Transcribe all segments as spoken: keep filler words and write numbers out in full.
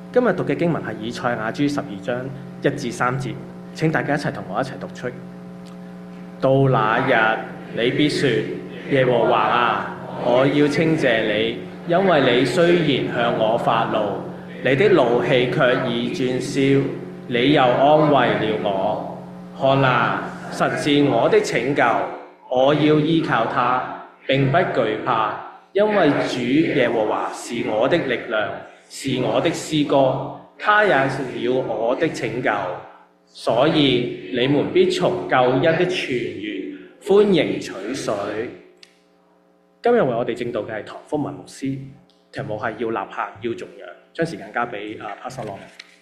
今日讀嘅經文係以賽亞書十二章一至三節，請大家一齊同我一齊讀出。到那日，你必說：耶和華啊，我要稱謝你，因為你雖然向我發怒，你的怒氣卻已轉消，你又安慰了我。看啊，神是我的拯救，我要依靠他，並不懼怕，因為主耶和華是我的力量，是我的詩歌，他也是了我的拯救。所以你們必從救恩的泉源歡迎取水。今日為我哋證道嘅係唐福文牧師，題目係要立下要頌揚。將時間交俾啊 Pastor Long。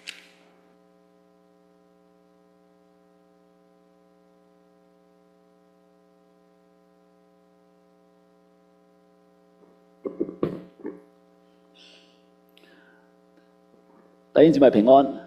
弟兄姊妹平安。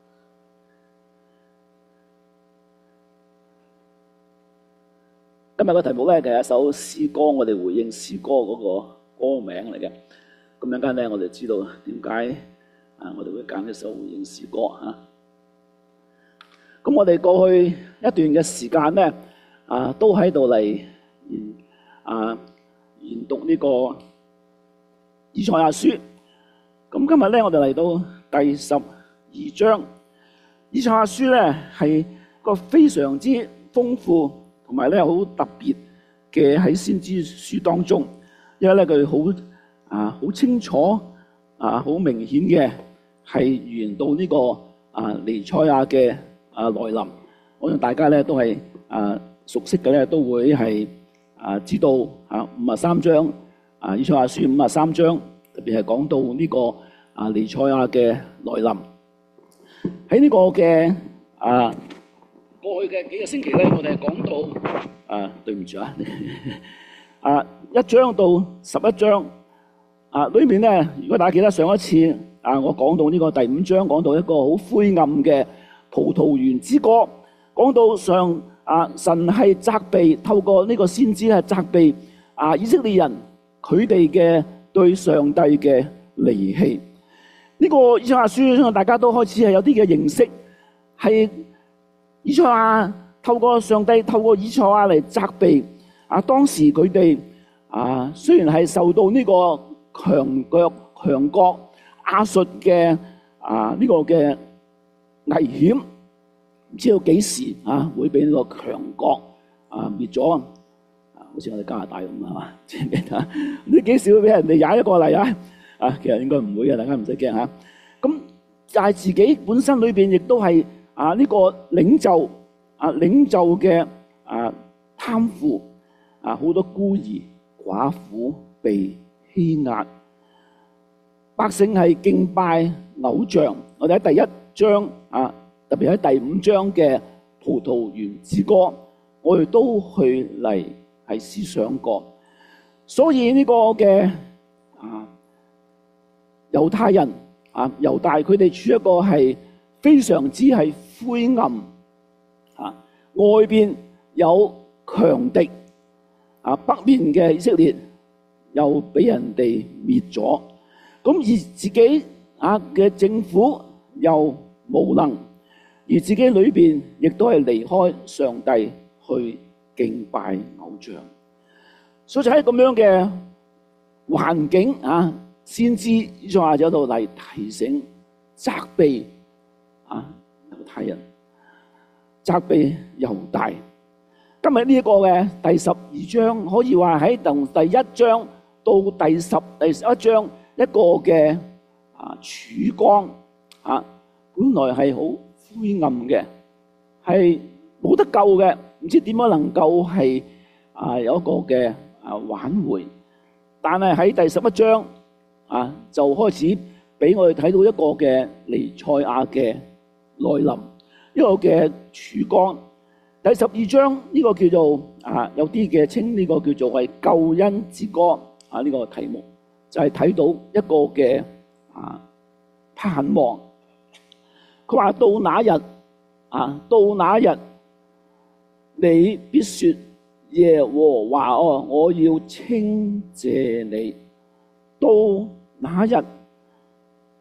今日個題目咧係一首詩歌，我哋回應詩歌嗰個歌名嚟嘅。咁陣間咧，我哋知道點解啊，我哋會揀一首回應詩歌嚇。咁我哋過去一段嘅時間咧，啊都喺度嚟研啊研讀呢個以賽亞書。咁今日咧，我哋嚟到第十二章。以賽亞書咧係個非常之豐富同埋咧好特別嘅喺先知書當中，因為咧佢好啊好清楚啊好明顯嘅係預言到呢個啊彌賽亞嘅啊來臨。我想大家咧都係啊熟悉嘅咧，都會係啊知道啊五十三章啊以賽亞書五十三章特別係講到呢個啊彌賽亞嘅來臨。喺呢個嘅啊過去嘅幾個星期咧，我哋係講到啊對唔住啊啊一章到十一章啊裏面咧，如果大家記得上一次啊我講到呢個第五章，講到一個好灰暗嘅葡萄園之歌，講到上啊神係責備，透過呢個先知係責備啊以色列人佢哋嘅對上帝嘅離棄。呢個以賽亞書大家都開始係有啲嘅認識，係以賽亞透過上帝透過以賽亞嚟責備啊當時佢哋啊雖然係受到呢個強國強國亞述嘅啊呢個嘅危險，唔知道幾時啊會俾呢個強國啊滅咗啊，好似我哋加拿大咁係嘛？即係呢幾時會俾人哋踩一個嚟啊？啊，其實應該唔會嘅，大家唔使驚嚇。咁但係自己本身裏邊亦都係啊呢個領袖啊領袖嘅啊貪腐啊，好多孤兒寡婦被欺壓，百姓係敬拜偶像。我哋喺第一章啊，特別喺第五章嘅葡萄園之歌，我哋都去嚟係思想過。所以呢個嘅啊。猶太人啊，猶大佢哋處一個係非常之係灰暗啊，外邊有強敵啊，北面嘅以色列又俾人哋滅咗，咁而自己啊嘅政府又無能，而自己裏邊亦都係離開上帝去敬拜偶像，所以就喺咁樣嘅環境啊。先知以賽亞喺度嚟提醒、責備啊猶太人，責備猶大。今日呢一個嘅第十二章，可以話喺從第一章到第十、第十一章一個嘅啊曙光啊，本來係好灰暗嘅，係冇得救嘅，唔知點樣能夠係啊有一個嘅啊挽回。但係喺第十一章。啊，就開始俾我哋睇到一個嘅彌賽亞嘅來臨，一個嘅曙光。第十二章呢個叫做啊，有啲嘅稱呢個叫做係救恩之歌啊，呢個題目就係睇到一個嘅啊盼望。佢話到那日啊，到那日你必說耶和華哦，我要稱謝你。到那日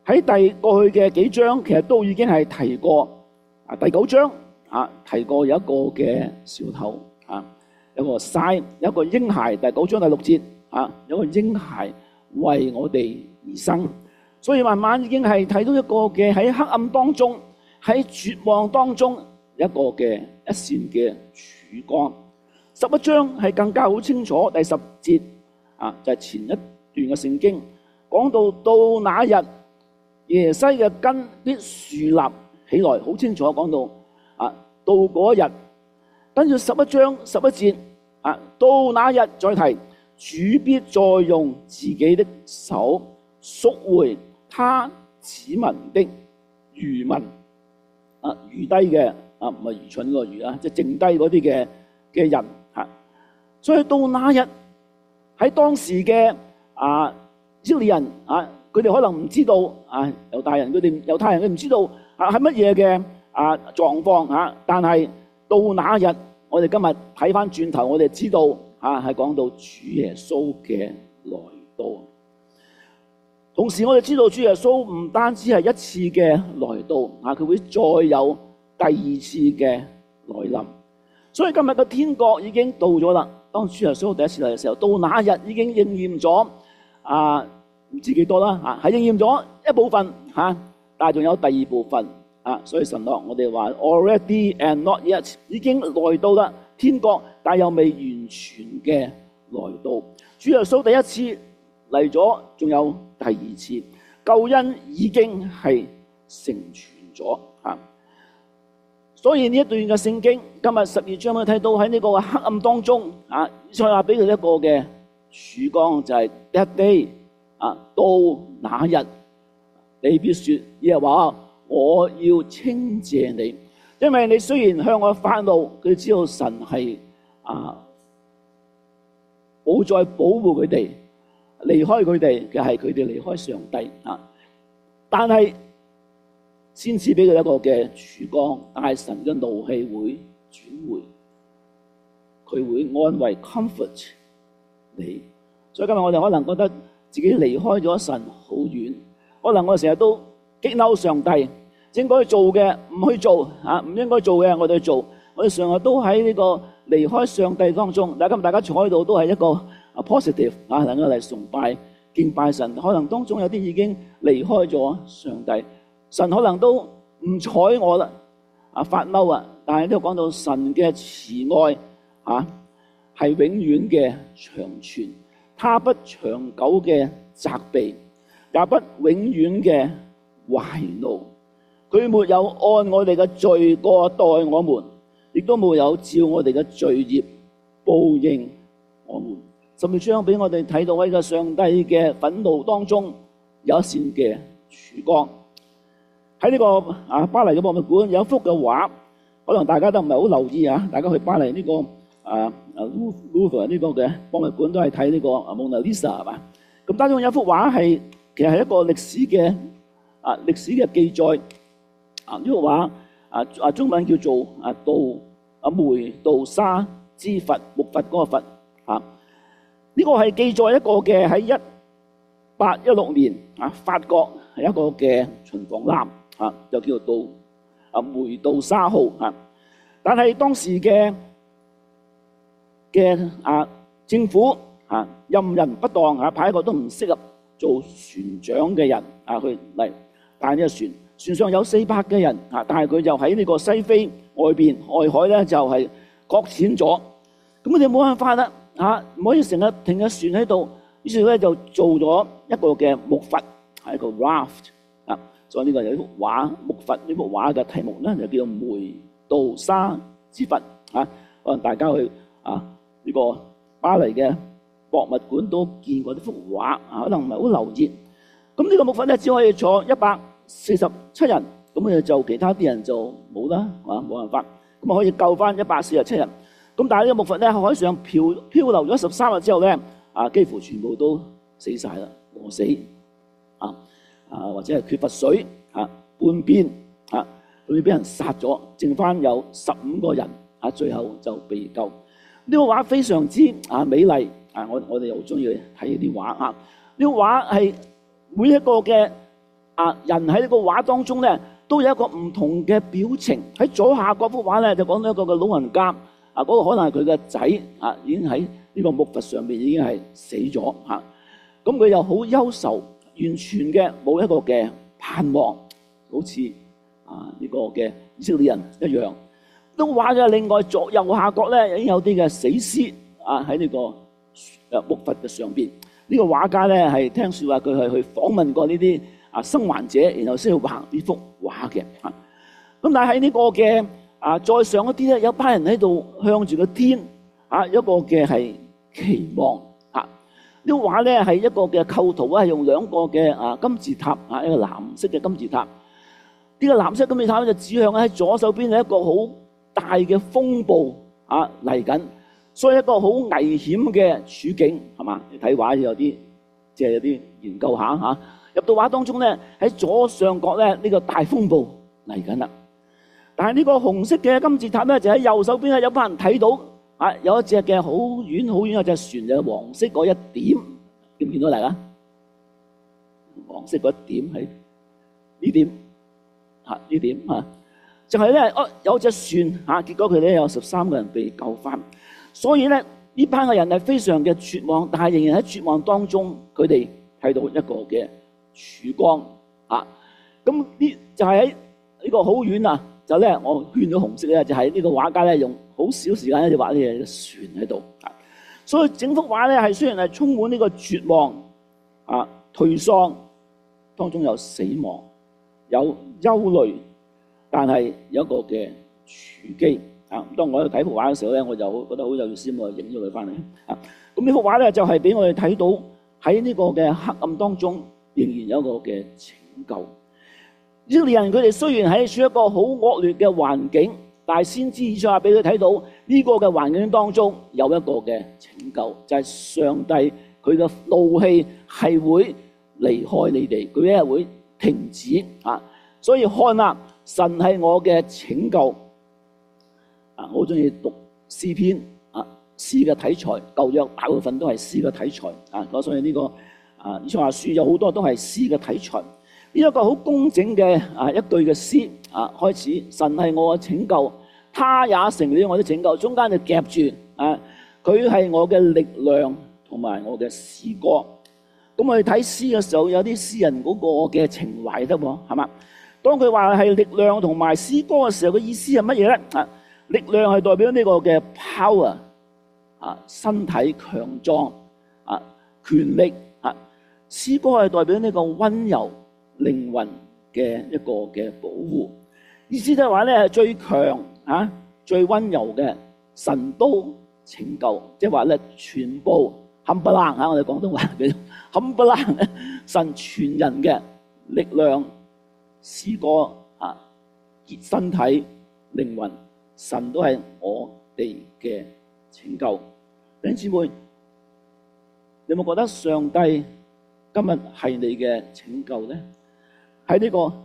喺第過去嘅幾章，其實都已經係提過啊。第九章啊提過有一個嘅兆頭啊，有個 sign， 有一個嬰孩。第九章第六節啊，有個嬰孩為我哋而生。所以慢慢已經係睇到一個嘅喺黑暗當中，喺絕望當中一個嘅一線嘅曙光。十一章係更加好清楚，第十節啊就係前一段嘅聖經講到到那日耶西嘅根必豎立起來，好清楚講到啊到嗰日。跟住十一章十一節啊，到那日再提主必再用自己的手贖回他子民的餘民啊，餘低嘅啊唔係愚蠢個餘啊，即係剩低嗰啲嘅嘅人吓。所以到那日喺當時嘅啊以色列人啊，佢哋可能唔知道啊猶大人佢哋猶太人佢唔知道啊係乜嘢嘅啊狀況吓，但係到那日我哋今日睇翻轉頭，我哋知道啊係講到主耶穌嘅來到。同時我哋知道主耶穌唔單止係一次嘅來到啊，佢會再有第二次嘅來臨。所以今日嘅天國已經到咗啦。當主耶穌第一次嚟嘅時候，到那日已經應驗咗啊，唔知幾多啦嚇，係應驗咗一部分嚇，但係仲有第二部分啊。所以神學我哋話 already and not yet， 已經來到啦天國，但又未完全嘅來到。主耶穌第一次嚟咗，仲有第二次，救恩已經係成全咗嚇。所以呢一段嘅聖經，今日十二章我哋睇到喺呢個黑暗當中啊，以賽亞俾佢一個嘅曙光，就係 that day 啊，到那日你必說耶和華，我要稱謝你，因為你雖然向我發怒，佢知道神係啊冇再保護佢哋，離開佢哋嘅係佢哋離開上帝啊，但係先至俾佢一個嘅曙光，但係神嘅怒氣會轉回，佢會安慰 comfort 你。所以今日我哋可能覺得自己離開咗神好遠，可能我哋成日都激嬲上帝，應該做嘅唔去做啊，唔應該做嘅我哋去做，我哋成日都喺呢個離開上帝當中。但係今日大家坐喺度都係一個 positive 啊，能夠嚟崇拜敬拜神。可能當中有啲已經離開咗上帝。神可能都唔睬我啦，啊發嬲啊！但係呢度講到神嘅慈愛啊，係永遠嘅長存，他不長久嘅責備，也不永遠嘅懷怒。佢沒有按我哋嘅罪過待我們，亦都沒有照我哋嘅罪孽報應我們。甚至將俾我哋睇到喺個上帝嘅憤怒當中有一線嘅曙光。喺呢個啊巴黎嘅博物館有一幅嘅畫，可能大家都唔係好留意啊。大家去巴黎呢個啊啊 Louvre 呢個嘅博物館都係睇呢個啊蒙娜麗莎係嘛？咁當中有一幅畫係其實係一個歷史嘅啊歷史嘅記載啊。呢幅畫啊啊中文叫做啊杜啊梅杜莎之佛，木佛嗰個佛啊。呢個係記載一個嘅喺一八一六年啊法國係一個嘅巡防艦。啊，就叫做杜啊梅杜莎號啊，但係當時嘅嘅啊政府啊任人不當啊，派一個都唔適合做船長嘅人啊去嚟帶呢個船，船上有四百嘅人啊，但係佢就喺呢個西非外邊外海咧就係擱淺咗，咁佢哋冇辦法啦啊，唔可以成日停隻船喺度，於是咧就做咗一個嘅木筏，係一個 raft。所以呢個有一幅畫木筏，呢幅畫嘅題目咧就叫做梅杜莎之佛啊。可能大家去啊呢個巴黎嘅博物館都見過呢幅畫啊，可能唔係好留意。咁呢個木筏咧只可以坐一百四十七人，咁就其他啲人就冇啦，啊冇辦法。咁啊可以救翻一百四十七人。咁但係呢個木筏咧喺海上漂漂流咗十三日之後咧，啊幾乎全部都死晒啦，餓死啊！啊，或者係缺乏水啊，半邊啊，佢俾人殺咗，剩翻有十五個人啊，最後就被救。呢個畫非常之啊美麗啊，我我哋好中意睇呢啲畫啊。呢個畫係每一個嘅啊人喺呢個畫當中咧，都有一個唔同嘅表情。喺左下嗰幅畫咧，就講到一個嘅老人家，啊嗰、那個可能係佢嘅仔啊，已經喺呢個木筏上面已經係死咗嚇。咁、啊、佢又好憂愁，完全嘅冇一個嘅盼望，好似啊呢、這個嘅以色列人一樣。都畫嘅另外左右下角咧，已經有啲嘅死屍啊喺呢個誒木筏嘅上邊。呢、這個畫家咧係聽説話，佢係去訪問過呢啲啊生還者，然後先去畫呢幅畫嘅嚇。咁但係喺呢個嘅啊再上一啲咧，有班人喺度向住個天啊一個嘅係期望嚇。呢個畫咧係一個嘅構圖啊，係用兩個嘅啊金字塔啊，一個藍色嘅金字塔。呢個藍色金字塔咧就指向喺左手邊係一個好大嘅風暴啊嚟緊，所以一個好危險嘅處境係嘛？你睇畫有啲即係有啲研究下嚇。入到畫當中咧，喺左上角咧呢個大風暴嚟緊啦。但係呢個紅色嘅金字塔咧就喺右手邊咧，有班人睇到啊，有一隻嘅好遠好遠有隻船，就係黃色嗰一點，見唔見到嚟啊？黃色嗰一點係呢點嚇呢點嚇。就係咧，哦有隻船嚇，結果佢哋有十三個人被救翻。所以咧，呢班嘅人係非常嘅絕望，但係仍然喺絕望當中，佢哋睇到一個嘅曙光嚇。咁呢就係喺呢個好遠啊！就咧，我圈咗紅色咧，就係呢個畫家咧用好少時間咧就畫呢隻船喺度。所以整幅畫咧係雖然係充滿呢個絕望啊、頹喪，當中有死亡、有憂慮。但係有一個嘅處境啊！當我去睇幅畫嘅時候咧，我就覺得好有意思，我就影咗佢翻嚟啊！咁呢幅畫咧就係俾我哋睇到喺呢個嘅黑暗當中，仍然有一個嘅拯救。以色列人佢哋雖然喺處一個好惡劣嘅環境，但係先知以賽亞俾佢睇到呢個嘅環境當中有一個嘅拯救，就係上帝佢嘅怒氣係會離開你哋，佢咧會停止啊！所以看啊！神係我嘅拯救啊！我好中意讀詩篇啊，詩嘅題材，舊約大部分都係詩嘅題材啊。所以呢、這個啊，以賽亞書有好多都係詩嘅題材。呢一個好工整嘅啊一句嘅詩啊，開始神係我嘅拯救，他也成了我的拯救。中間就夾住啊，佢係我嘅力量同埋我嘅詩歌。咁我哋睇詩嘅時候，有啲詩人嗰個嘅情懷得喎，係嘛？當佢話係力量同埋詩歌嘅時候，個意思係乜嘢咧？啊，力量係代表呢個嘅 power 啊，身體強壯啊，權力啊；詩歌係代表呢個溫柔靈魂嘅一個嘅保護。意思就係話咧，係最強啊、最溫柔嘅神都拯救，即係話咧，全部冚唪唥嚇，我哋廣東話叫冚唪唥，神全人嘅力量。詩歌啊，身體、靈魂，神都係我哋嘅拯救。弟兄姊妹，你有冇覺得上帝今日係你嘅拯救咧？喺呢個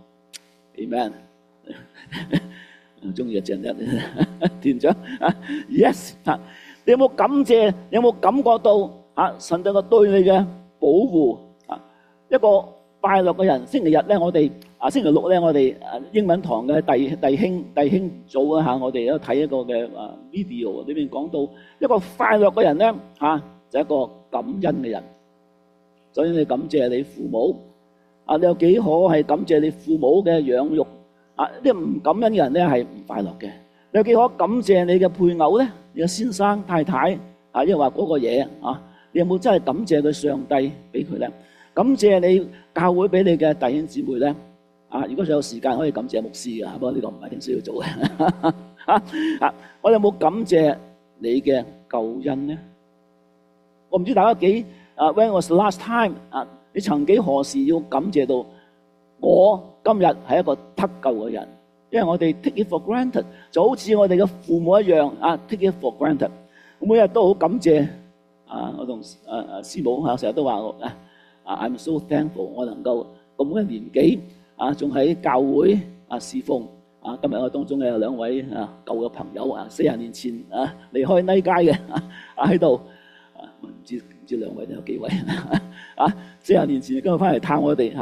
Amen， 我中意嘅正一團長啊 ，Yes 啊，你有冇感謝？你有冇感覺到啊？神對我對你嘅保護啊，一個快樂嘅人。星期日咧，我哋。啊，星期六咧，我哋誒英文堂嘅弟弟兄弟兄組啊嚇，我哋都睇一個嘅誒 video 裏邊講到一個快樂嘅人咧嚇，就係一個感恩嘅人。所以你感謝你父母啊，你有幾可係感謝你父母嘅養育啊？啲唔感恩嘅人咧係唔快樂嘅。你有幾可感謝你嘅配偶咧？你嘅先生太太啊，因為話嗰個嘢啊，你有冇真係感謝佢上帝俾佢咧？感謝你教會俾你嘅弟兄姊妹咧？啊！如果仲有時間可以感謝牧師嘅，不過呢個唔係一定需要做嘅。啊啊！我有冇感謝你嘅救恩咧？我唔知大家幾啊 ？When was the last time？啊！你曾幾何時要感謝到我今日係一個得救嘅人？因為我哋 take it for granted，就好似我哋嘅父母一樣啊 ，take it for granted。我每日都好感謝啊！我同啊啊師母啊，成日都話我啊啊 ，I'm so thankful，我能夠咁嘅年紀。啊，仲喺教會啊侍奉啊！今日我當中有兩位啊舊嘅朋友啊，四十年前啊離開呢街嘅啊喺度啊，唔知唔知兩位都有幾位啊？四十年前今日翻嚟探我哋嚇，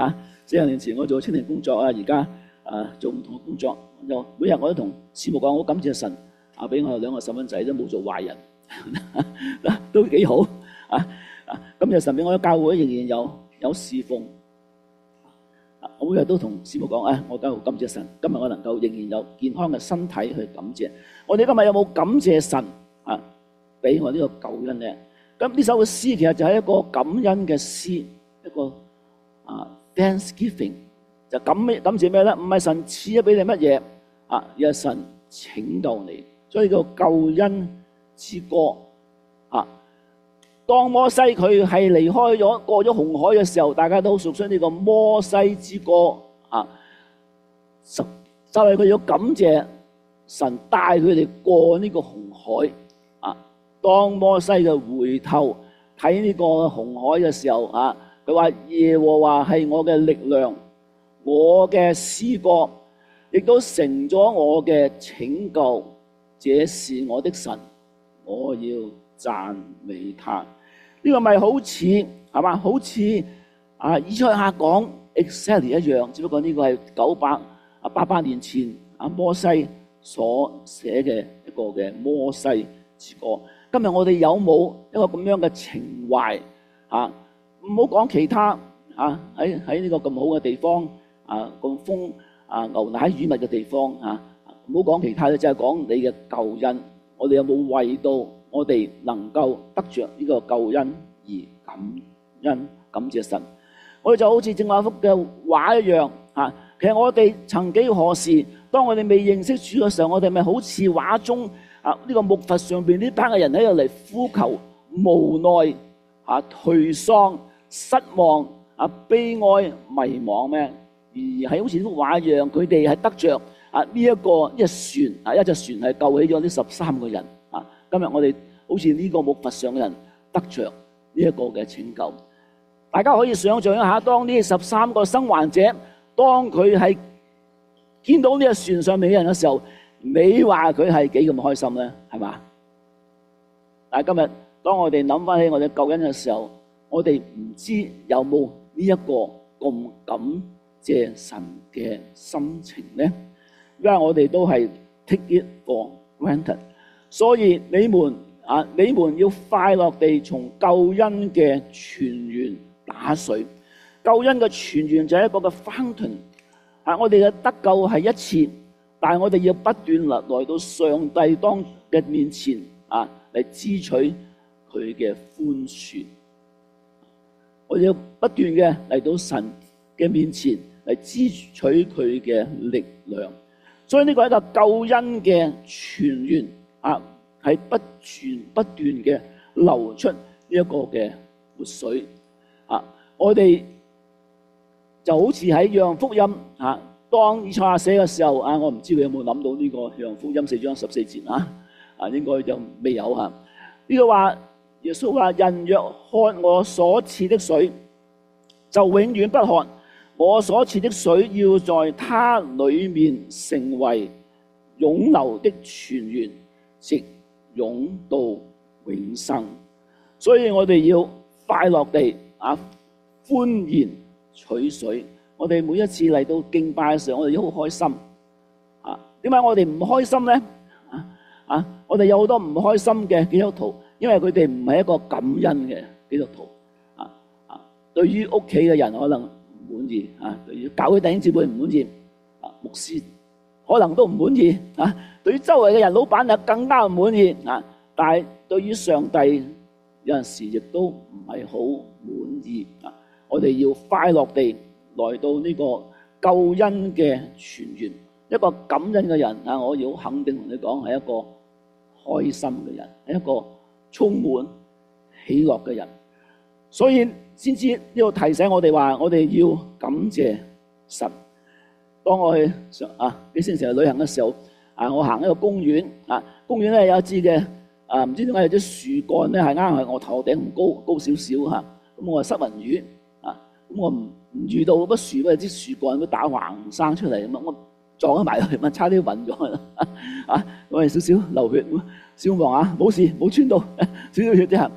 四十年前我做青年工作啊，而家啊做唔同嘅工作，就每日我都同師母講，好感謝神啊，俾我兩個細蚊仔都冇做壞人，都幾好啊啊！感謝神俾我喺教會仍然有有侍奉。我每日都同師母講啊，我梗係好感謝神，今日我能夠仍然有健康嘅身體去感謝。我哋今日有冇感謝神啊？俾我呢個救恩咧？咁呢首嘅詩其實就係一個感恩嘅詩，一個啊 Thanksgiving， 就感感謝咩咧？唔係神賜咗俾你乜嘢啊，而係神拯救你，所以叫救恩之歌啊。當摩西佢係離開咗過咗紅海嘅時候，大家都熟悉呢個摩西之歌啊，就就係佢要感謝神帶佢哋過呢個紅海啊。當摩西嘅回頭睇呢個紅海嘅時候啊，佢話耶和華係我嘅力量，我嘅詩歌，亦都成咗我嘅拯救，這是我的神，我要讚美他。呢個咪好似係嘛？好似啊以賽亞講 exactly 一樣，只不過呢個係九百啊八百年前啊摩西所寫嘅一個嘅摩西之歌。今日我哋有冇一個咁樣嘅情懷啊？唔好講其他啊，喺喺呢個咁好嘅地方啊，咁豐啊牛奶與蜜嘅地方啊，唔好講其他嘅，就係講你嘅救恩。我哋有冇為到我哋能夠得着呢個救恩而感恩感謝神？我哋就好似正話幅嘅畫一樣啊。其實我哋曾幾何時，當我哋未認識主嘅時候，我哋咪好似畫中啊呢個木筏上邊呢班嘅人喺度嚟呼求、無奈啊、頹喪、失望啊、悲哀、迷惘咩？而係好似幅畫一樣，佢哋係得着啊呢一個一船啊一隻船係救起咗呢十三個人啊。今日我哋好似呢個木筏上嘅人得着呢一個嘅拯救。大家可以想象一下，當呢十三個生還者，當佢係見到呢個船上面嘅人嘅時候，你話佢係幾咁開心咧？係嘛？但係今日當我哋諗翻起我哋救恩嘅時候，我哋唔知有冇呢一個咁感謝神嘅心情咧？因為我哋都係 take it for granted。所以你們啊，你們要快樂地從救恩嘅泉源打水。救恩嘅泉源就係一個嘅 fountain 啊！我哋嘅得救係一次，但係我哋要不斷來來到上帝當嘅面前啊，嚟支取佢嘅寬恕。我哋要不斷嘅嚟到神嘅面前嚟支取佢嘅力量。所以呢個係一個救恩嘅泉源啊，係不斷不斷嘅流出呢一個嘅活水啊！我哋就好似喺約翰福音啊，當以賽亞寫嘅時候啊，我唔知佢有冇諗到呢個約翰福音四章十四節啊，啊應該就未有嚇。呢個話耶穌話：人若喝我所賜的水，就永遠不渴。我所賜的水要在他裏面成為湧流的泉源，直湧到永生。所以我哋要快樂地啊，歡然取水。我哋每一次嚟到敬拜嘅時候，我哋都好開心啊。點解我哋唔開心咧？啊啊！我哋有好多唔開心嘅基督徒，因為佢哋唔係一個感恩嘅基督徒啊啊！對於屋企嘅人可能唔滿意啊，對於教會弟兄姊妹唔滿意啊，牧師可能都唔滿意啊。對於周圍嘅人，老闆啊更加唔滿意啊。但係對於上帝，有陣時亦都唔係好滿意啊！我哋要快樂地來到呢個救恩嘅泉源，一個感恩嘅人啊！我要肯定同你講，係一個開心嘅人，係一個充滿喜樂嘅人。所以先知呢度提醒我哋話，我哋要感謝神。當我去啊幾星期去旅行嘅時候啊，我行一個公園啊，公園咧有一支嘅。啊！唔知點解有啲樹幹咧係啱係我頭頂咁高高少少嚇，咁我係失魂魚啊！咁我唔唔遇到嗰樹，嗰啲樹幹都打橫生出嚟咁啊！我撞咗埋去，咪差啲暈咗啦啊！我係少少流血，小望下冇事，冇穿到少少血啫。咁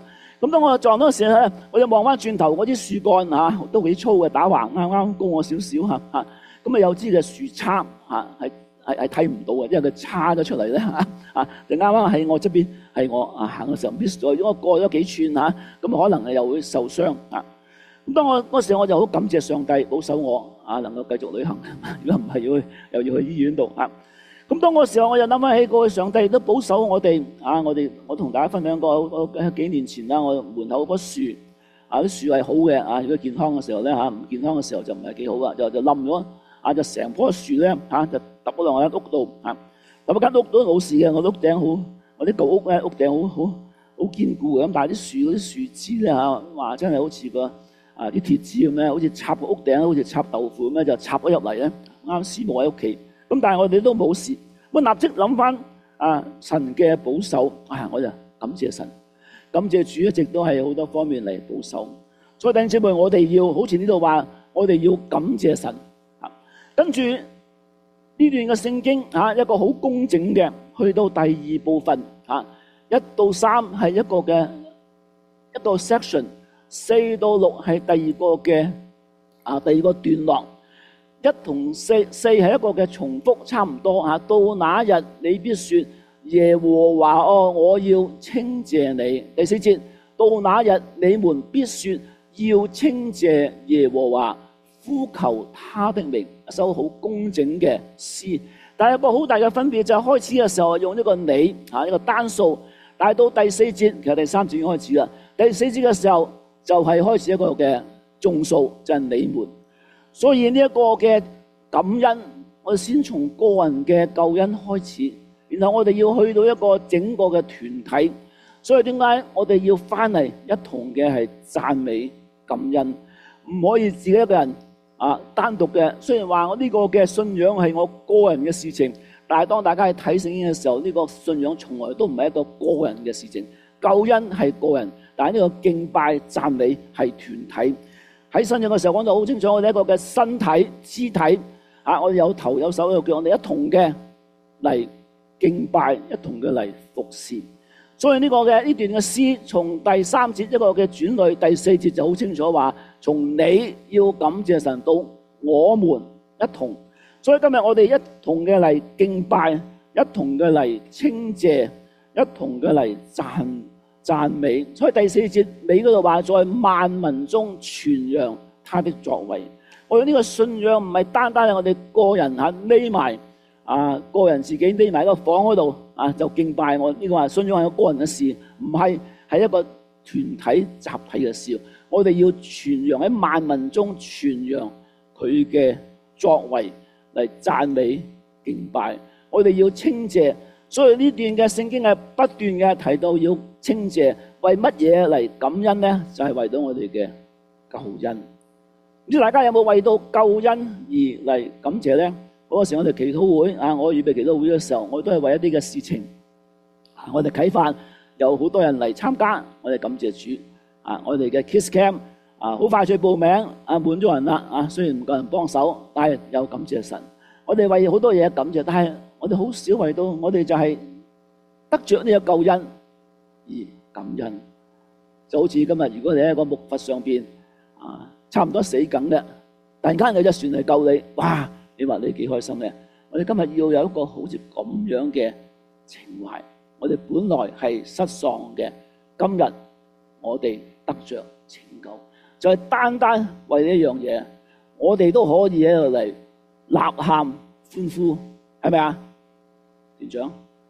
咁當我撞到嘅時候咧，我就望翻轉頭，嗰啲樹幹嚇都幾粗嘅，打橫啱啱高我少少嚇嚇。咁啊有支嘅樹叉嚇係係係睇唔到嘅，因為佢叉咗出嚟咧嚇嚇，就啱啱喺我側邊，係我啊行嘅時候 miss 咗，如果我過咗幾寸嚇，咁可能係又會受傷啊。咁當我嗰時我就好感謝上帝保守我啊，能夠繼續旅行。如果唔係要去又要去醫院度嚇。咁當嗰時候我又諗翻起過去上帝都保守我哋啊，我哋我同大家分享過，我幾年前啦，我門口嗰樹啊啲樹係好嘅啊，如果健康嘅時候咧嚇，唔健康嘅時候就唔係幾好啊，就就冧咗啊，就成棵樹咧嚇就揼咗落我間屋度嚇，揼間屋都冇事嘅，我屋頂好，我啲舊屋咧屋頂好好好堅固嘅，咁但係啲樹嗰啲樹枝咧嚇，哇真係好似個〜啊！啲鐵枝咁咧，好似插個屋頂，好似插豆腐咁咧，就插咗入嚟咧。啱師母喺屋企，咁但係我哋都冇事。咁立即諗翻啊，神嘅保守啊，我就感謝神，感謝主一直都係好多方面嚟保守。所以弟兄姊妹，我哋要好似呢度話，我哋要感謝神。啊，跟住呢段嘅聖經啊，一個好工整嘅，去到第二部分啊，一到三係一個嘅一個 section。四到六係第二個嘅啊，第二個段落，一同四四係一個嘅重複，差唔多嚇。到那日你必説耶和華哦，我要稱謝你。第四節，到那日你們必説要稱謝耶和華，呼求他的名。一首好工整嘅詩，但係有個好大嘅分別就係開始嘅時候用呢個你嚇，一個單數，但係到第四節，其實第三節已經開始啦。第四節嘅時候，就係開始一個嘅眾數，就係你們。所以呢一個嘅感恩，我哋先從個人嘅救恩開始，然後我哋要去到一個整個嘅團體。所以點解我哋要翻嚟一同嘅係讚美感恩，唔可以自己一個人啊單獨嘅。雖然話我呢個嘅信仰係我個人嘅事情，但係當大家去睇聖經嘅時候，呢個信仰從來都唔係一個個人嘅事情。救恩係個人，但係呢個敬拜讚美係團體。喺新約嘅時候講到好清楚，我哋一個嘅身體肢體啊，我哋有頭有手，又叫我哋一同嘅嚟敬拜，一同嘅嚟服侍。所以呢個嘅呢段嘅詩，從第三節一個嘅轉類，第四節就好清楚話，從你要感謝神到我們一同。所以今日我哋一同嘅嚟敬拜，一同嘅嚟稱謝，一同嘅嚟讚讚美。所以第四節尾嗰度話，在萬民中傳揚他的作為。我哋呢個信仰唔係單單係我哋個人嚇匿埋啊，個人自己匿埋喺個房嗰度啊就敬拜。我呢個話信仰係個個人嘅事，唔係係一個團體集體嘅事。我哋要傳揚喺萬民中傳揚佢嘅作為嚟讚美敬拜。我哋要稱謝。所以呢段嘅聖經係不斷嘅提到要稱謝，為乜嘢嚟感恩呢？就係、是、為到我哋嘅救恩。唔知大家有冇為到救恩而嚟感謝呢？嗰個時我哋祈禱會啊，我預備祈禱會嘅時候，我都係為一啲嘅事情。我哋啟發有好多人嚟參加，我哋感謝主。啊，我哋嘅 Kids Camp 啊，好快脆報名啊，滿咗人啦啊，雖然唔夠人幫手，但係有感謝神。我哋為好多嘢感謝，但係我哋好少為到，我哋就係得着呢個救恩而感恩。就好似今日，如果你喺個木筏上邊啊，差唔多死梗嘅，突然間有隻船嚟救你，哇！你話你幾開心咧？我哋今日要有一個好似咁樣嘅情懷。我哋本來係失喪嘅，今日我哋得着拯救，就係單單為呢一樣嘢，我哋都可以喺度嚟吶喊歡呼，係咪啊？團長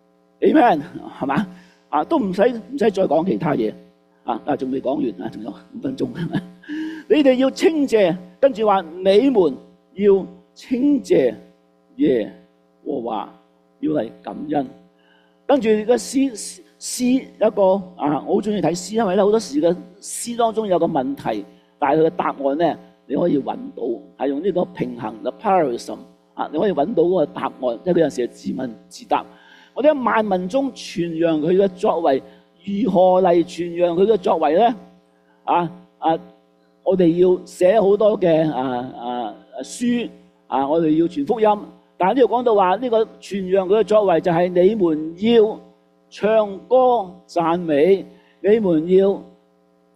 Amen 係嘛？啊，都唔使唔使再講其他嘢啊！啊，仲未講完啊，仲有五分鐘。你哋要稱謝，跟住話你們要稱謝耶和華，要嚟感恩。跟住個詩詩一個啊，我好中意睇詩，因為咧好多時嘅詩當中有個問題，但係佢嘅答案咧你可以揾到，係用呢個平衡嘅 parallelism 啊，你可以揾到嗰個答案，因為有陣時係自問自答。我哋喺萬民中傳揚佢嘅作為，如何嚟傳揚佢嘅作為咧？啊啊！我哋要寫好多嘅啊啊書啊，我哋要傳福音。但係呢度講到話呢個傳揚佢嘅作為，就係你們要唱歌讚美，你們要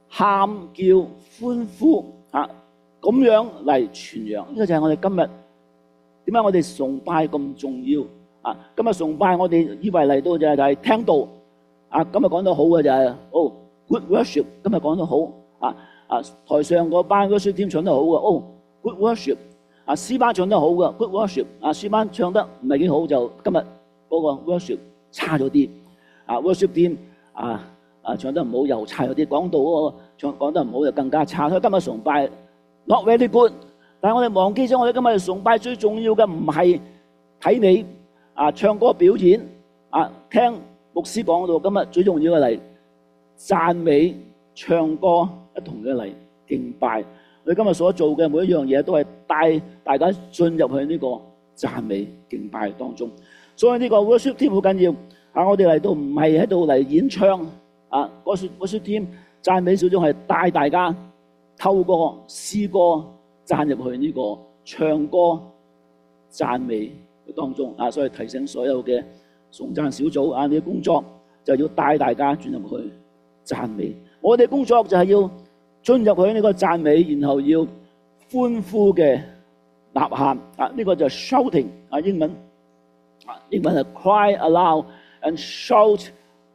喊叫、歡呼嚇，咁樣嚟傳揚。呢個就係我哋今日點解我哋崇拜咁重要啊？今日崇拜我哋以為嚟到就係就係聽道啊，今日講得好嘅就係哦 good worship， 今日講得好啊啊！台上嗰班 worship team 唱得好嘅，哦 good worship 啊，詩班唱得好嘅 good worship 啊，詩班唱得唔係幾好就今日嗰個 worship 差咗啲啊 worship team 啊啊唱得唔好又差咗啲，講到嗰個唱講得唔好就更加差。所以今日崇拜 not very good， 但係我哋忘記咗我哋今日崇拜最重要嘅唔係睇你啊唱歌表演啊，聽牧師講到今日最重要嘅嚟讚美唱歌，一同嘅嚟敬拜。我哋今日所做嘅每一樣嘢都係帶大家進入去呢個讚美敬拜當中。所以呢個 worship team 好緊要啊！我哋嚟到唔係喺度嚟演唱啊，嗰 worship team 讚美小組係帶大家透過詩歌讚入去呢個唱歌讚美當中啊。所以提醒所有嘅頌讚小組啊，你嘅工作就要帶大家進入去讚美。我哋工作就係要進入去呢個讚美，然後要歡呼嘅吶喊啊！呢個就係 shouting 啊，英文啊，英文係 cry aloud and shout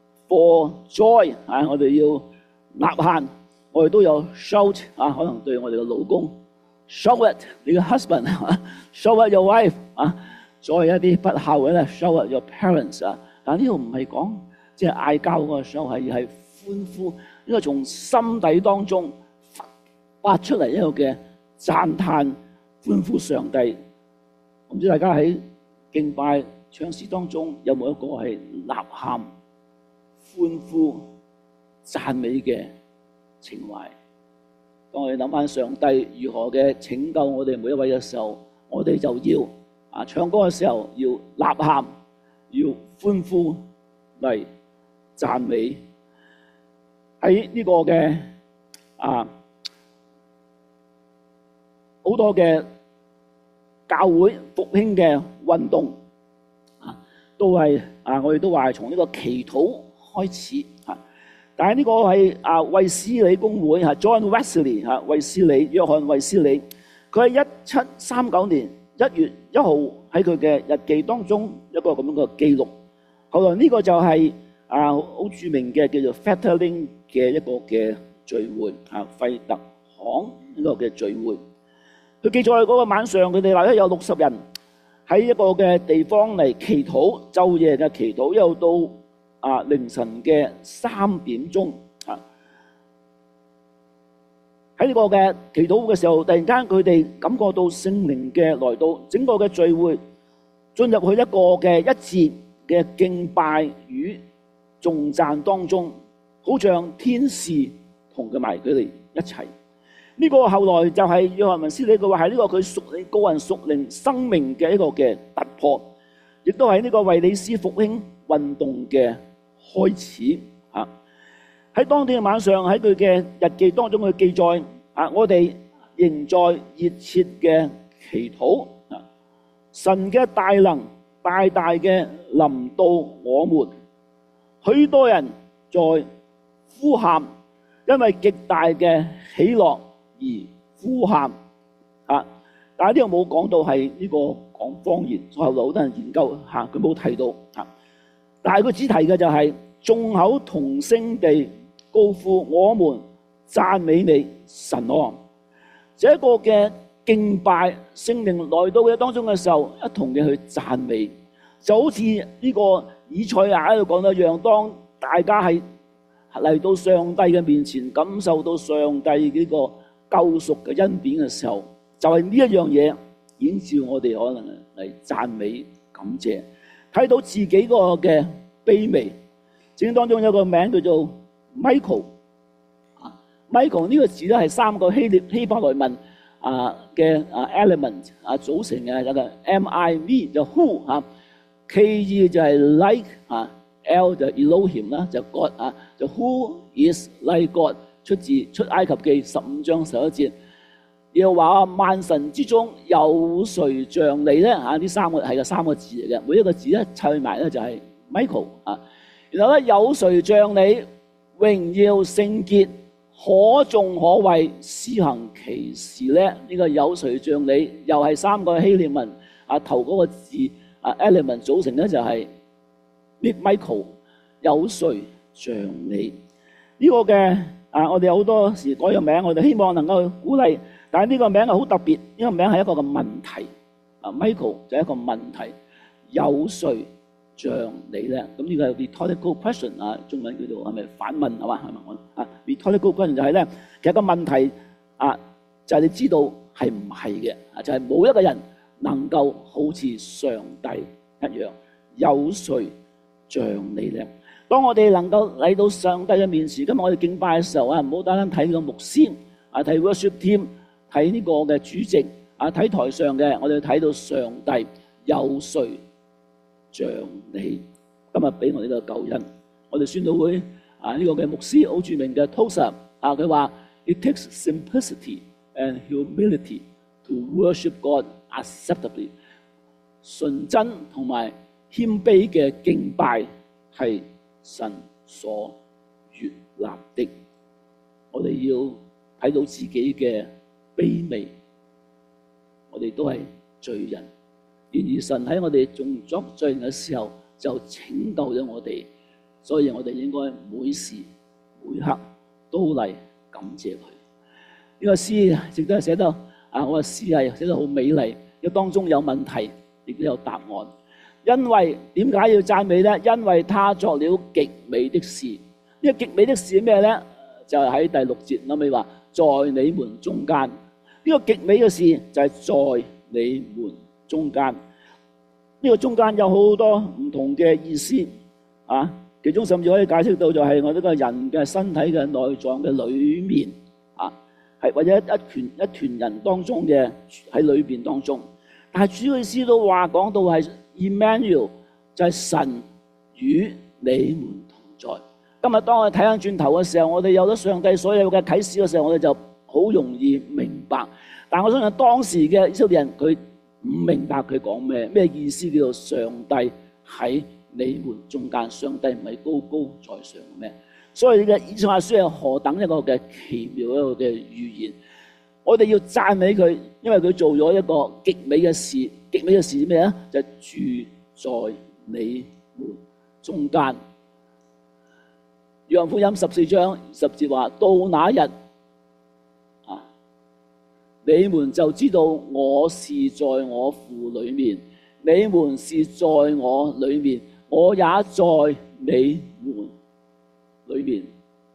for joy 啊！我哋要吶喊，我哋都有 shout 啊，可能對我哋嘅老公 shout at 你嘅 husband 啊 ，shout at your wife 啊，再一啲不孝嘅咧 shout at your parents 啊。但呢度唔係講即係嗌交嗰個 shout， 係係歡呼，呢個從心底當中發出嚟一個嘅讚嘆歡呼上帝。我唔知大家喺敬拜唱詩當中有冇一個係吶喊歡呼讚美嘅情懷？當我哋諗翻上帝如何嘅拯救我哋每一位嘅時候，我哋就要啊唱歌嘅時候要吶喊，要歡呼嚟讚美。喺呢個嘅啊好多嘅教會復興嘅運動啊，都係啊我哋都話係從呢個祈禱開始啊。但係呢個係啊衛斯理公會嚇 John Wesley 嚇衛斯理約翰衛斯理，佢喺一七三九年一月一號喺佢嘅日記當中一個咁樣嘅記錄。後來呢個就係啊好著名嘅叫做 Fettering嘅一個嘅聚會啊，費特巷呢個嘅聚會。佢記載嗰個晚上，佢哋大約有六十人喺一個嘅地方嚟祈禱，晝夜嘅祈禱，又到啊凌晨嘅三點鐘啊。喺呢個嘅祈禱嘅時候，突然間佢哋感覺到聖靈嘅來到，整個嘅聚會進入去一個嘅一節嘅敬拜與頌讚當中，好像天使同佢埋佢哋一齊。呢、這個後來就係約翰衛斯理佢話係呢個佢屬靈個人屬靈生命嘅一個嘅突破，亦都係呢個衛理斯復興運動嘅開始啊！喺當天嘅晚上，喺佢嘅日記當中嘅記載啊，我哋仍在熱切嘅祈禱啊，神嘅大能大大嘅臨到我們，許多人在呼喊，因為極大嘅喜樂而呼喊啊！但係呢個冇講到係呢個講方言，所以後來好多人研究嚇，佢冇提到啊。但係佢只提嘅就係眾口同聲地高呼：我們讚美你神啊！這一個嘅敬拜聖靈來到嘅當中嘅時候，一同嘅去讚美，就好似呢個以賽亞喺度講到一樣，當大家係嚟到上帝嘅面前，感受到上帝呢個救贖嘅恩典嘅時候，就係呢一樣嘢顯照我哋可能嚟讚美感謝，睇到自己個嘅卑微。聖經當中有個名叫做 Michael 啊 ，Michael 呢個字咧係三個希臘希伯來文啊嘅啊 element 啊組成嘅，有個 M I V 就 who 啊 ，K E 就係 like 啊 ，L 就 Elohim 啦，就 God 啊，就 Who is like God。出自出埃及記十五章十一節，又話萬神之中有誰像你咧？嚇，呢三個係個三個字嚟嘅，每一個字咧砌埋咧就係 Michael 啊。然後咧有誰像你榮耀聖潔可頌可畏，施行奇事咧？呢、這個有誰像你？又係三個希臘文啊，頭嗰個字啊 element 組成咧，就係 Michael， 有誰像你？呢、這個嘅啊，我哋好多時改個名，我哋希望能夠鼓勵，但係呢個名係好特別，呢個名係一個嘅問題啊 ，Michael 就係一個問題，有誰像你咧？咁呢個係 rhetorical question 啊，中文叫做係咪反問係嘛？係咪我啊 rhetorical question 就係咧，其實個問題啊，就係你知道係唔係嘅啊，就係冇一個人能夠好似上帝一樣，有誰像你咧？當我哋能夠嚟到上帝嘅面前，今日我哋敬拜嘅時候啊，唔好單單睇呢個牧師啊，睇 worship team，睇呢個嘅主席啊，睇台上嘅，我哋睇到上帝有誰像你？今日俾我哋呢個救恩，我哋宣道會啊呢個嘅牧師好著名嘅 Tozer 啊，佢話 It takes simplicity and humility to worship God acceptably。純真同埋謙卑嘅敬拜係神所悅納的。我哋要睇到自己嘅卑微，我哋都係罪人。然而神喺我哋仲作罪人嘅時候，就拯救咗我哋，所以我哋應該每時每刻都嚟感謝佢。呢個詩亦都係寫得啊，我嘅詩係寫得好美麗，因為當中有問題，亦都有答案。因為點解要讚美呢？因為他作了極美的事。呢個極美的事係咩呢？就係喺第六節後尾話，在你們中間。呢個極美嘅事就係在你們中間。呢個中間有好多唔同嘅意思啊，其中甚至可以解釋到就係我呢個人嘅身體嘅內臟嘅裏面啊，係或者一團一團人當中嘅喺裏邊當中。但係主嘅意思都話講到係 Emmanuel， 就係神與你們同在。今日當我哋睇翻轉頭嘅時候，我哋有咗上帝所有嘅啟示嘅時候，我哋就好容易明白。但我相信當時嘅以色列人佢唔明白佢講咩咩意思，叫做上帝喺你們中間。上帝唔係高高在上咩？所以呢個以賽亞書係何等一個嘅奇妙一個嘅預言。我哋要讚美佢，因為佢做咗一個極美嘅事。極美嘅事咩啊？就係住在你們中間。約翰福音十四章十節話：到那日啊，你們就知道我是在我父裏面，你們是在我裏面，我也在你們裏面。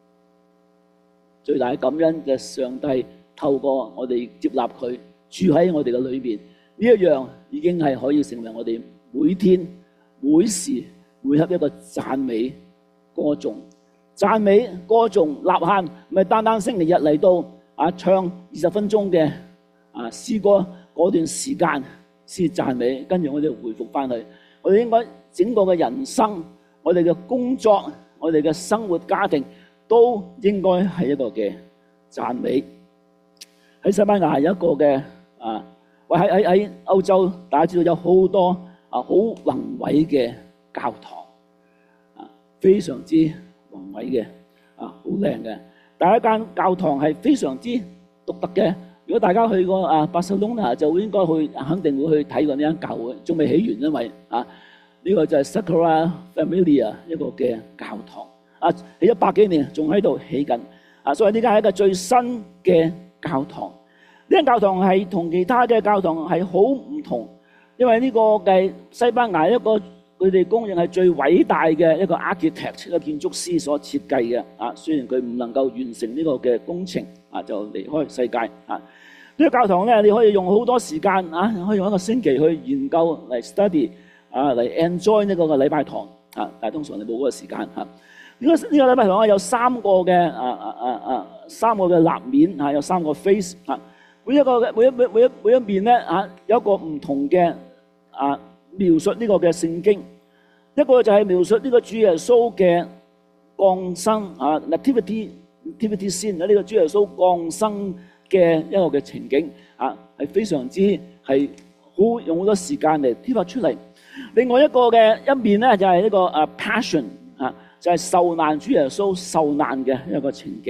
最大感恩嘅上帝透過我哋接納佢住喺我哋嘅裏面，呢一樣已經係可以成為我哋每天每時每刻一個讚美歌頌。讚美歌頌吶喊，唔係單單星期日嚟到啊唱二十分鐘嘅啊詩歌嗰段時間先讚美，跟住我哋回復翻去。我哋應該整個嘅人生，我哋嘅工作，我哋嘅生活家庭，都應該係一個嘅讚美。喺西班牙有一個嘅啊，喂喺喺喺歐洲，大家知道有好多啊好宏偉嘅教堂啊，非常之宏偉嘅啊，好靚嘅。第一間教堂係非常之獨特嘅。如果大家去過啊巴塞隆納，就應該去肯定會去睇過呢間教會，仲未起完，因為啊呢、這個就係 Sagrada Familia 一個嘅教堂啊，起咗百幾年，仲喺度起緊啊，所以呢間係一個最新嘅教堂。呢間教堂係同其他嘅教堂係好唔同，因為呢個嘅西班牙一個佢哋公認係最偉大嘅一個 architect 一個建築師所設計嘅啊，雖然佢唔能夠完成呢個嘅工程啊，就離開世界啊。呢個教堂咧，你可以用好多時間啊，可以用一個星期去研究嚟 study 啊，嚟 enjoy 呢個嘅禮拜堂啊，但係通常你冇嗰個時間嚇。呢個呢個禮拜堂咧有三個嘅啊啊啊啊三個嘅立面嚇，有三個 face 嚇。每一個嘅每一每每一每一面咧啊，有一個唔同嘅啊描述呢個嘅聖經。一個就係描述呢個主耶穌嘅降生啊 ，nativity nativity scene 呢個主耶穌降生嘅一個嘅情景啊，係非常之係好用好多時間嚟貼發出嚟。另外一個嘅一面咧就係呢個啊 passion 啊，就係受難主耶穌受難嘅一個情景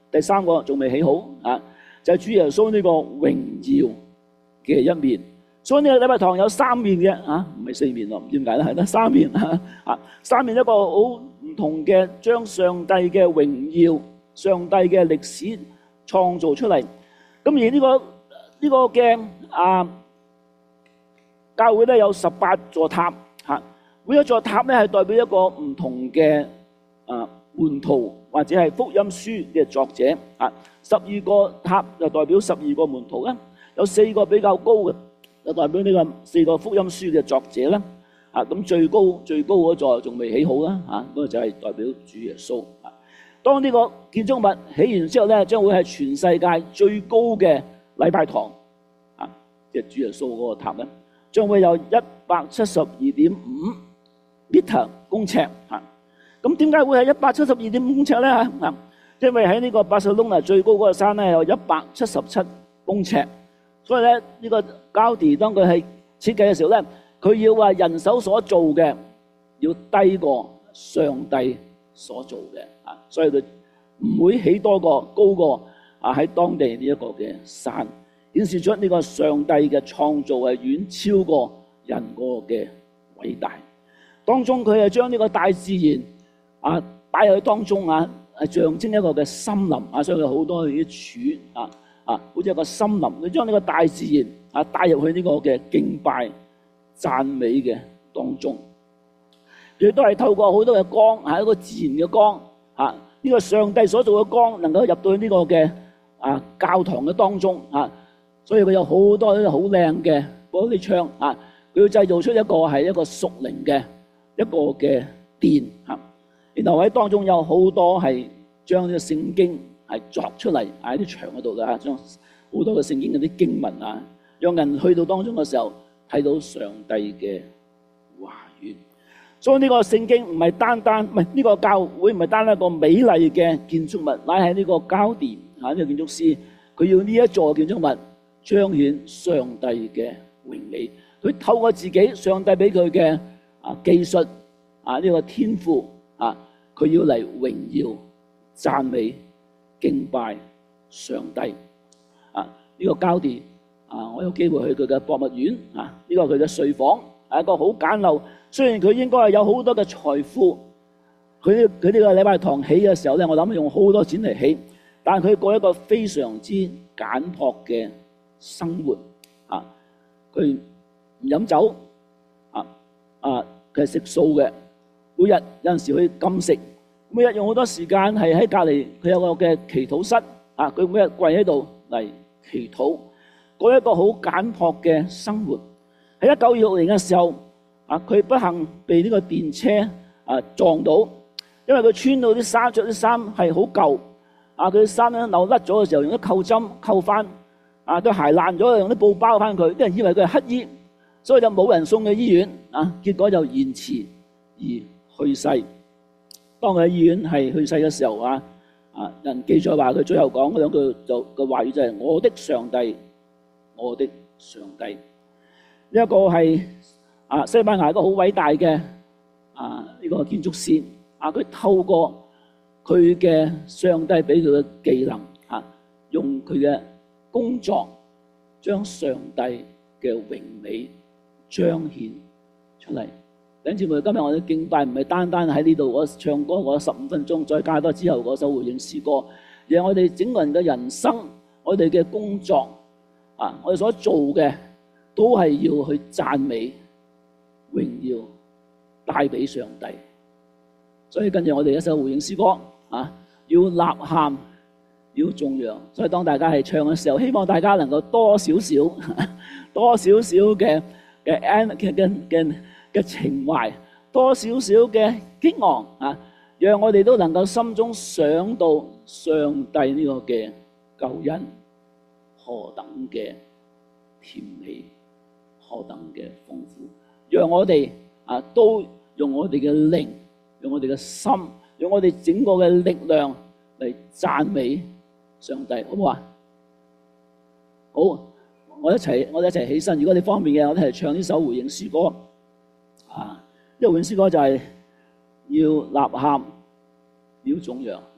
第三個仲未起好啊，就係主耶穌呢個榮耀嘅一面。所以呢個禮拜堂有三面嘅啊，唔係四面咯，唔知點解咧，係得三面啊。三面一個好唔同嘅，將上帝嘅榮耀、上帝嘅歷史創造出嚟。咁而呢個呢個嘅啊教會咧有十八座塔嚇，每一座塔咧係代表一個唔同嘅啊門徒或者係福音書嘅作者啊。十二個塔就代表十二個門徒啦，有四個比較高嘅，就代表呢個四個福音書嘅作者啦。啊，咁最高最高嗰座仲未起好啦，啊，嗰個就係代表主耶穌。啊，當呢個建築物起完之後咧，將會係全世界最高嘅禮拜堂，啊，即係主耶穌嗰個塔咧，將會有一百七十二點五米公尺。啊，咁點解會係一百七十二點五公尺咧？啊，因為喺呢個巴塞隆納最高嗰個山咧有一百七十七公尺，所以咧呢個高迪當佢係設計嘅時候咧，佢要話人手所做嘅要低過上帝所做嘅，啊，所以佢唔會起多過高過啊喺當地呢一個嘅山，顯示出呢個上帝嘅創造係遠超過人嗰個嘅偉大。當中佢係將呢個大自然啊擺喺當中啊，係象徵一個嘅森林啊，所以有好多啲柱啊啊，好似一個森林，佢將呢個大自然啊帶入去呢個嘅敬拜讚美嘅當中，亦都係透過好多嘅光，係一個自然嘅光啊，呢個上帝所做嘅光能夠入到呢個嘅啊教堂嘅當中啊，所以佢有好多好靚嘅玻璃窗啊，佢要製造出一個係一個屬靈嘅一個嘅殿啊，然後喺當中有好多係將呢個聖經係作出嚟喺啲牆嗰度嘅，將好多嘅聖經嗰啲經文啊，讓人去到當中嘅時候睇到上帝嘅話語。所以呢個聖經唔係單單唔係呢個教會唔係單單一個美麗嘅建築物，乃係呢個交電啊，呢個建築師佢要呢一座建築物彰顯上帝嘅榮美。佢透過自己上帝俾佢嘅啊技術啊呢個天賦啊，佢要嚟榮耀讚美敬拜上帝啊！呢個交電啊，我有機會去佢嘅博物院啊，呢個係佢嘅睡房，係一個好簡陋。雖然佢應該係有好多嘅財富，佢佢呢個禮拜堂起嘅時候咧，我諗用好多錢嚟起，但係佢過一個非常之簡樸嘅生活啊！佢唔飲酒啊啊，佢係食素嘅，每日有陣時去禁食，每日用好多時間係喺隔離，佢有個嘅祈禱室啊，佢每日跪喺度嚟祈禱，過一個好簡樸嘅生活。喺一九二六年嘅時候。啊！佢不幸被呢個電車啊撞到，因為佢穿到啲衫，着啲衫係好舊。啊！佢啲衫咧扭甩咗嘅時候，用啲扣針扣翻。啊！對鞋爛咗，用啲布包翻佢。啲人以為佢係乞衣，所以就冇人送去醫院。啊！結果就延遲而去世。當佢喺醫院係去世嘅時候啊，啊人記載話佢最後講嗰兩句就嘅話語就係、是、我的上帝，我的上帝。呢、這、一個係。啊！西班牙一個好偉大嘅啊呢個建築師啊，佢透過佢嘅上帝俾佢嘅技能啊，用佢嘅工作將上帝嘅榮美彰顯出嚟。弟兄姊妹，今日我哋敬拜唔係單單喺呢度我唱歌嗰十五分鐘，再加多之後嗰首回應詩歌，而係我哋整個人嘅人生，我哋嘅工作啊，我哋所做嘅都係要去讚美。榮耀帶俾上帝，所以跟住我哋一首回應詩歌啊，要吶喊，要頌揚。所以當大家係唱嘅時候，希望大家能夠多少少、多少少嘅嘅嘅嘅嘅情懷，多少少嘅激昂啊，讓我哋都能夠心中想到上帝呢個嘅救恩何等嘅甜美，何等嘅豐富。讓我哋啊都用我哋嘅靈，用我哋嘅心，用我哋整個嘅力量嚟讚美上帝，好唔好啊？好，我一齊，我哋一齊起身。如果你方便嘅，我哋係唱呢首回應詩歌啊。呢個回應詩歌就係要吶喊，要頌揚。